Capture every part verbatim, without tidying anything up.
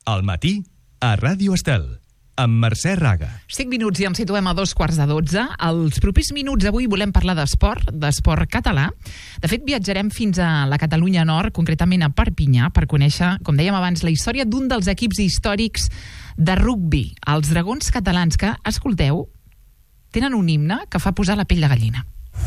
Al matí, a Ràdio Estel, amb Mercè Raga. cinc minuts i ens situem a dos quarts de dotze. Els propers minuts avui volem parlar d'esport, d'esport català. De fet, viatjarem fins a la Catalunya Nord, concretament a Perpinyà, per conèixer, com dèiem abans, la història d'un dels equips històrics de rugbi, els Dragons Catalans, que, escolteu, tenen un himne que fa posar la pell de gallina.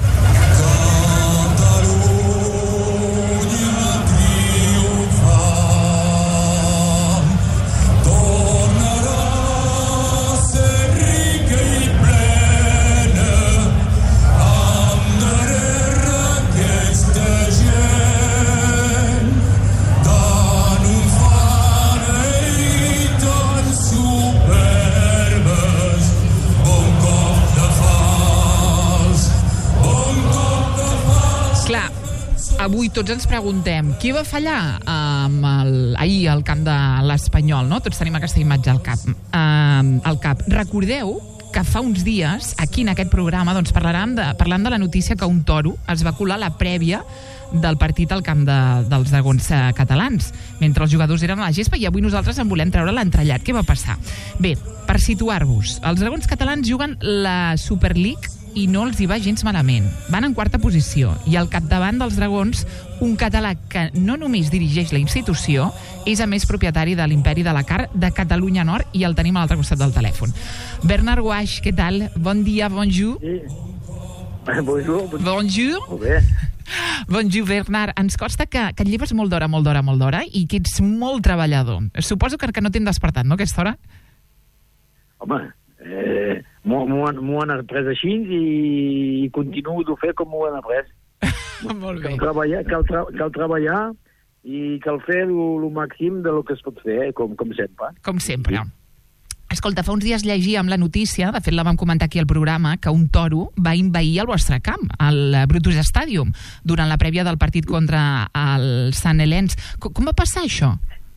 Avui tots ens preguntem qui va fallar amb el, ahir al camp de l'Espanyol, no? Tots tenim aquesta imatge al cap. Uh, al cap. Recordeu que fa uns dies, aquí en aquest programa, doncs parlarem de, parlant de la notícia que un toro es va colar a la prèvia del partit al camp de, dels Dragons uh, Catalans, mentre els jugadors eren a la gespa, i avui nosaltres en volem treure l'entrellat. Què va passar? Bé, per situar-vos, els Dragons Catalans juguen la Super League i no els hi va gens malament. Van en quarta posició i al capdavant dels Dragons un català que no només dirigeix la institució, és a més propietari de l'Imperi de la Carn de Catalunya Nord, i el tenim a l'altre costat del telèfon. Bernard Guaix, què tal? Bon dia, bonjour. Sí. Bonjour. Bonjour. Molt bé. Bonjour, Bernard. Ens consta que, que et lleves molt d'hora, molt d'hora, molt d'hora i que ets molt treballador. Suposo que, que no t'hem despertat, no, aquesta hora? Home, eh, m'ho han après així i, i continuo de fer com m'ho han après. Molt bé. Cal treballar, cal, tra cal treballar i cal fer el màxim de lo que es pot fer, com, com sempre. Com sempre. Escolta, fa uns dies llegíem la notícia, de fet la vam comentar aquí al programa, que un toro va envair el vostre camp, al Brutus Stadium, durant la prèvia del partit contra el Sant Helens. Com, com va passar això?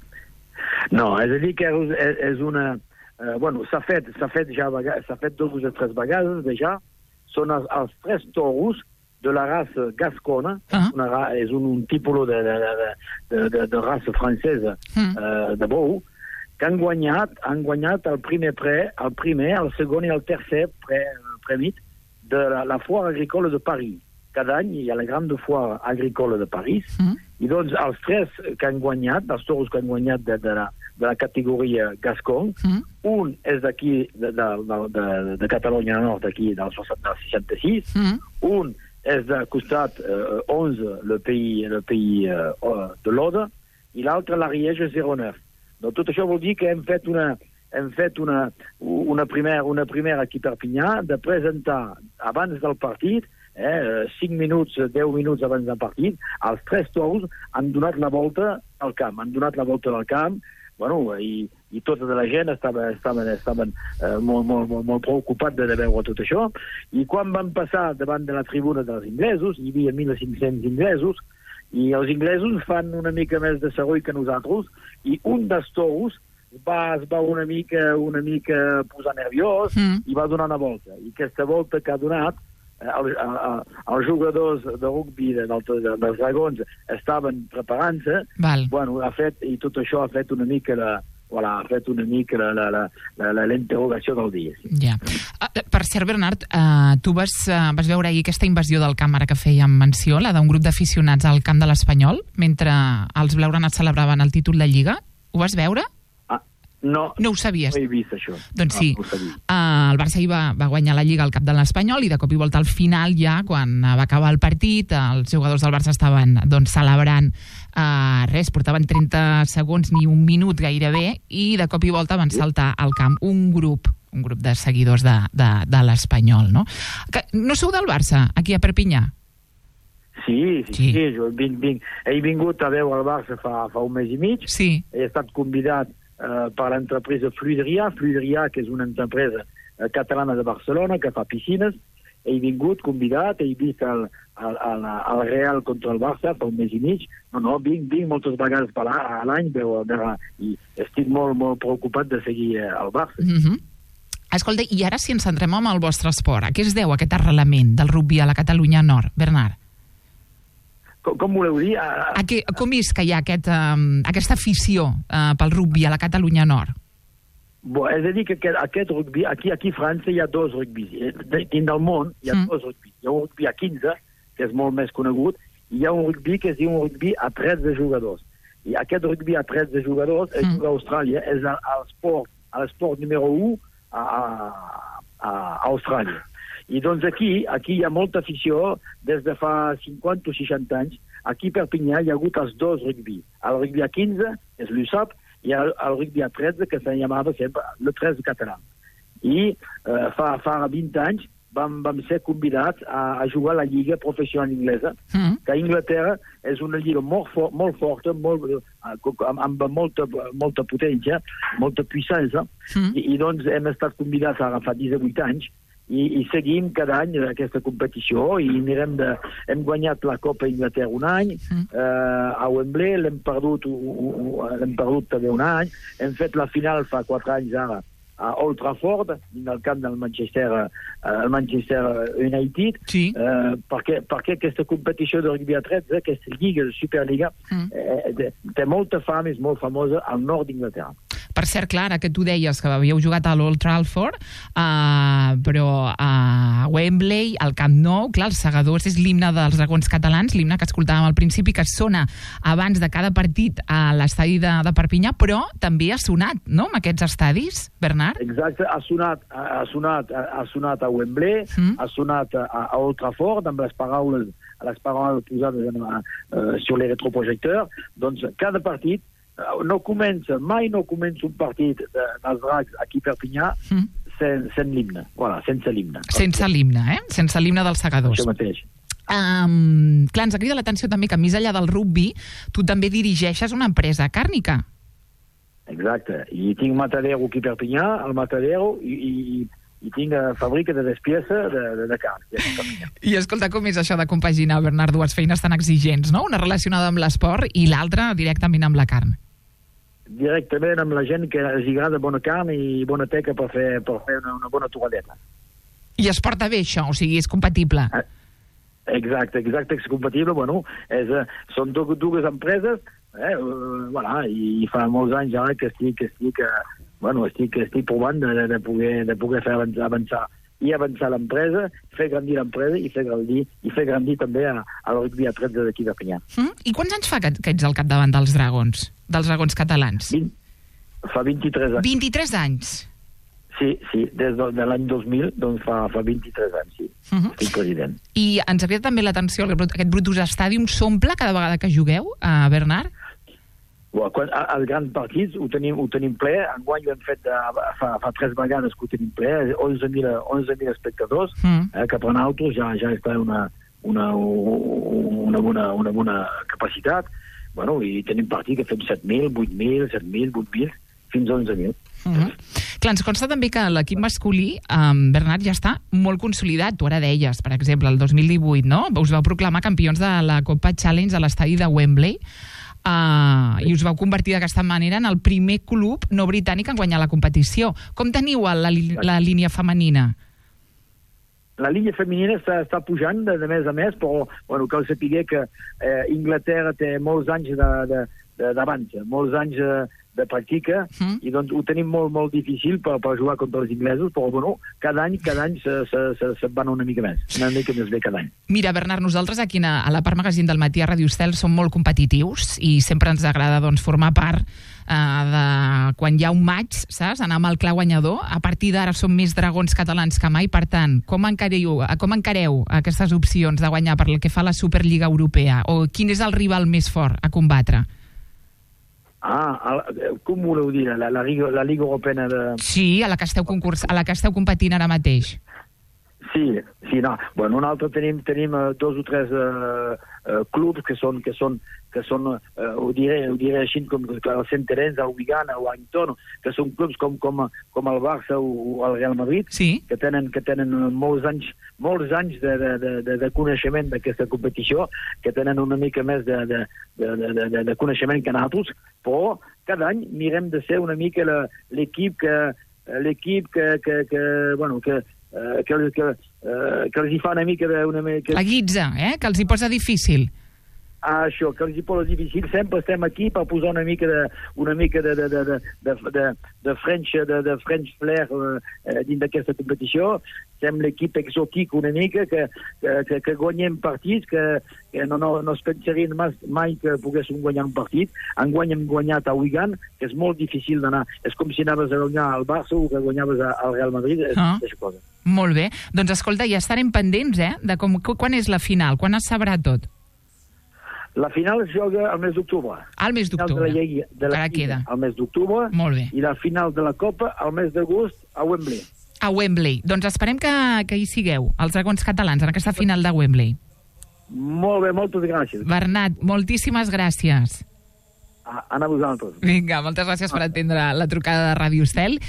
No, és a dir que és, és una... Eh, bueno, s'ha fet, s'ha fet ja s'ha fet dos o tres vegades, ja. Són els, els tres toros de la raça gascona, uh-huh. una, és un, un tipus de, de, de, de, de, de raça francesa, uh-huh. eh, de bou, que han guanyat, han guanyat el primer pre, el primer, el segon i el tercer pre, prèmit de la, la Foire Agricole de Paris. Cada any hi ha la Grande Foire Agricole de Paris, uh-huh. i doncs els tres que han guanyat, els toros que han guanyat de, de, la, de la categoria Gascon, uh-huh. un és d'aquí, de, de, de, de, de Catalunya Nord, d'aquí, del, del seixanta-sis, uh-huh. un és de costat eh, onze, le pays, le pays eh, de l'Oda, i l'altre l'Ariège zero neuf. Donc, tot això vol dir que hem fet una, hem fet una, una, primera, una primera aquí a Perpinyà de presentar abans del partit, eh, cinc minuts, deu minuts abans del partit, els tres toros han donat la volta al camp, han donat la volta al camp, bueno, i, i tota la gent estava, estaven, estaven eh, molt, molt, molt, molt preocupats de veure tot això, i quan van passar davant de la tribuna dels inglesos, hi havia mil cinc-cents inglesos, i els inglesos fan una mica més de soroll que nosaltres, i un dels toros va, es va una mica, una mica posar nerviós, mm. i va donar una volta, i aquesta volta que ha donat, Els, els jugadors de rugby de, de, dels Dragons estaven preparant-se, bueno, ha fet, i tot això ha fet una mica la, voilà, ha fet una mica la, la, la, la, la interrogació del dia. Sí. Ja. Uh, per cert, Bernard, uh, tu vas, uh, vas veure ahir aquesta invasió del camp, ara que fèiem menció, la d'un grup d'aficionats al camp de l'Espanyol, mentre els blaugrana celebraven el títol de Lliga. Ho vas veure? No, no ho sabies. No he vist això. Doncs sí, no, no uh, el Barça hi va, va guanyar la Lliga al cap de l'Espanyol i de cop i volta al final ja, quan va acabar el partit, els jugadors del Barça estaven doncs, celebrant uh, res, portaven trenta segons ni un minut gairebé, i de cop i volta van saltar al camp un grup un grup de seguidors de, de, de l'Espanyol, no? Que, no sou del Barça, aquí a Perpinyà? Sí, sí, sí, sí. Jo vinc, vinc. He vingut a veure el Barça fa, fa un mes i mig, sí. He estat convidat Uh, per l'entreprise Fluidria, Fluidria, que és una empresa uh, catalana de Barcelona, que fa piscines. He vingut, convidat, he vist el, el, el, el Real contra el Barça fa un mes i mig. No, no, vinc, vinc moltes vegades per l'any, i estic molt, molt preocupat de seguir uh, el Barça. Mm-hmm. Escolta, i ara si ens centrem en el vostre esport, a què es deu aquest arrelament del rugby a la Catalunya Nord, Bernard? Com, com voleu dir? A, a que, com és que hi ha aquest, um, aquesta afició uh, pel rugby a la Catalunya Nord? Bon, és a dir, que aquest, aquest rugby, aquí, aquí a França hi ha dos rugbis. Dins del món hi ha mm. dos rugbis. Hi ha un rugby a quinze, que és molt més conegut, i hi ha un rugby que es diu un rugby a tretze jugadors. I aquest rugby a tretze jugadors es mm. juga a Austràlia, és l'esport, l'esport número u a, a, a Austràlia. I doncs aquí, aquí hi ha molta afició des de fa cinquanta o seixanta anys. Aquí a Perpinyà hi ha hagut els dos rugby. El rugby a quinze, és l'U S A P, i el, el rugby a tretze, que se llamava sempre el tretze català. I eh, fa, fa vint anys vam, vam ser convidats a, a jugar a la Lliga Professional Inglesa, mm. que a Inglaterra és una lliga molt, for, molt forta, molt, amb, amb molta, molta potència, molta puissància, mm. I, i doncs hem estat convidats ara fa disset anys, i, i seguim cada any aquesta competició i mirem de... Hem guanyat la Copa Inglaterra un any, mm. eh, a Wembley, l'hem perdut, l'hem perdut també un any, hem fet la final fa quatre anys ara a Old Trafford, en el camp del Manchester, uh, el Manchester United, sí. eh, perquè, perquè aquesta competició de rugby a tretze, aquesta lliga, la Superliga, mm. eh, té molta fama, és molt famosa al nord d'Inglaterra. Per cert, Clara, que tu deies que havíeu jugat a l'Old Trafford, uh, però a Wembley, al Camp Nou, clar, els segadors és l'himne dels dragons catalans, l'himne que escoltàvem al principi, que sona abans de cada partit a l'estadi de, de Perpinyà, però també ha sonat, no?, en aquests estadis, Bernard? Exacte, ha sonat, ha sonat, ha sonat a Wembley, mm. ha sonat a, a Old Trafford, amb les paraules, les paraules posades en, uh, sur les retroprojecteurs. Doncs cada partit no comença, mai no comença un partit de, dels dracs aquí a Perpinyà mm. sen, sen l'himne, voilà, sense l'himne. Sense l'himne, eh? Sense l'himne dels segadors. Això mateix. Um, clar, ens crida l'atenció també que més enllà del rugby tu també dirigeixes una empresa càrnica. Exacte, i tinc Matadero aquí a Perpinyà, el Matadero, i, i, i tinc a fàbrica de despiesa de, de, de carn. I escolta, com és això de compaginar, Bernard, dues feines tan exigents, no? Una relacionada amb l'esport i l'altra directament amb la carn. Directament amb la gent que els agrada bona carn i bona teca per fer, per fer una, una bona toradeta. I es porta bé això? O sigui, és compatible? Ah, exacte, exacte, és compatible. Bueno, és, són dues, dues empreses, eh, uh, voilà, i, i fa molts anys ara que estic, que estic, uh, bueno, estic, estic provant de, de, de, poder, de poder fer avançar, avançar i avançar l'empresa, fer grandir l'empresa i fer grandir, i fer grandir també a, a l'Rugby a tretze d'aquí de Perpinyà. Mm? I quants anys fa que, que ets al capdavant dels dragons, dels dragons catalans? vint, fa vint-i-tres anys. vint-i-tres anys? Sí, sí, des de, de l'any dos mil, doncs fa, fa vint-i-tres anys, sí. Uh -huh. Estic president. I ens crida també l'atenció, aquest Brutus Stadium s'omple cada vegada que jugueu, a Bernard? Quan, als grans partits ho tenim, ho tenim ple. Enguany ho hem fet de, fa, fa tres vegades que ho tenim ple, onze mil espectadors, mm. eh, que per nosaltres ja, ja està una, una, una, bona, una bona capacitat. Bueno, i tenim partits que fem set mil, vuit mil, set mil, vuit mil, fins a onze mil. Mm -hmm. Clar, ens consta també que l'equip masculí, um, Bernard, ja està molt consolidat. Tu ara deies, per exemple, el dos mil divuit, no? Us vau proclamar campions de la Copa Challenge a l'estadi de Wembley, Uh, i us vau convertir d'aquesta manera en el primer club no britànic en guanyar la competició. Com teniu la, la línia femenina? La línia femenina està, està pujant de, de més a més, però bueno, cal saber que eh, Inglaterra té molts anys d'abans, molts anys de, de pràctica, mm. i doncs ho tenim molt, molt difícil per, per jugar contra els inglesos, però bueno, cada any, cada any se, se, se, se van una mica més, una mica més bé cada any. Mira, Bernard, nosaltres aquí a la Part Magazine del Matí a Ràdio Estel som molt competitius i sempre ens agrada doncs, formar part uh, de quan hi ha un maig, saps? Anar amb el clar guanyador. A partir d'ara som més dragons catalans que mai, per tant, com encareu, com encareu aquestes opcions de guanyar per el que fa a la Superliga Europea? O quin és el rival més fort a combatre? Ah, com voleu dir? La, la, Liga, la Liga Europea de... Sí, a la que esteu concurs, a la que esteu competint ara mateix. Sí, sí, no. Bueno, nosaltres tenim, tenim uh, dos o tres uh, uh, clubs que són, que són, que són uh, ho, diré, ho diré així, com el Centerens, el Wigan, el Warrington, que són clubs com, com, com el Barça o el Real Madrid, sí. que tenen, que tenen molts anys, molts anys de, de, de, de coneixement d'aquesta competició, que tenen una mica més de, de, de, de, de, de coneixement que nosaltres, però cada any mirem de ser una mica l'equip que, l'equip que, que, que, bueno, que Uh, que, que, uh, que els hi fa una mica de... Una mica... La guitza, eh? Que els hi posa difícil. a això, que els hi posa difícil. Sempre estem aquí per posar una mica de, una mica de, de, de, de, de, de, de French, de, de French flair eh, dins d'aquesta competició. Som l'equip exòtic una mica, que, que, que, que guanyem partits, que, que no, no, no es pensarien mai, mai que poguéssim guanyar un partit. Enguany hem guanyat a Wigan, que és molt difícil d'anar. És com si anaves a guanyar al Barça o que guanyaves al Real Madrid. És ah. aquesta cosa. Molt bé. Doncs escolta, ja estarem pendents, eh? De com, quan és la final? Quan es sabrà tot? La final es joga al mes d'octubre. Al mes d'octubre. De la Lliga, de la Lliga, al mes d'octubre. Molt bé. I la final de la Copa al mes d'agost a Wembley. A Wembley. Doncs esperem que, que hi sigueu, els dragons catalans, en aquesta final de Wembley. Molt bé, moltes gràcies. Bernat, moltíssimes gràcies. A, a vosaltres. Vinga, moltes gràcies per atendre la trucada de Ràdio Estel.